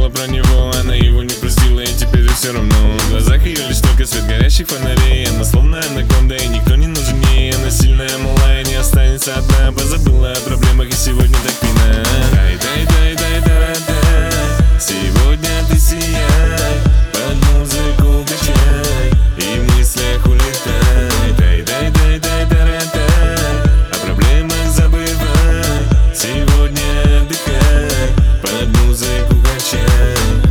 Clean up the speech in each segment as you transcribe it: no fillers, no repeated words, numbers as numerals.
забыла про него, она его не простила, и теперь ей все равно. В глазах ее лишь только свет горящих фонарей. Она словно анаконда, и никто не нужен ей. Она сильная, малая, не останется одна. Позабыла о проблемах, и сегодня так пина. Дай-дай-дай-дай-дай-дай. Сегодня ты сияй, под музыку качай, и в мыслях улетай. Дай-дай-дай-дай-дай-дай. О проблемах забывай, сегодня отдыхай, под музыку качай.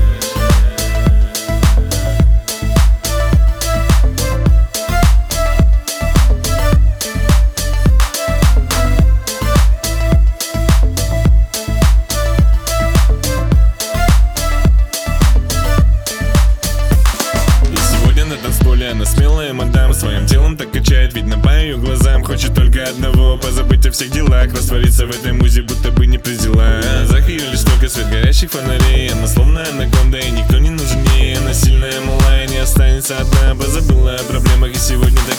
Она смелая мадам, своим телом так качает, видно по ее глазам. Хочет только одного, позабыть о всех делах, раствориться в этой музе, будто бы не при делах. В глазах ее лишь только свет горящих фонарей. Она словно анаконда, и никто не нужен ей. Она сильная, малая, не останется одна. Позабыла о проблемах, и сегодня так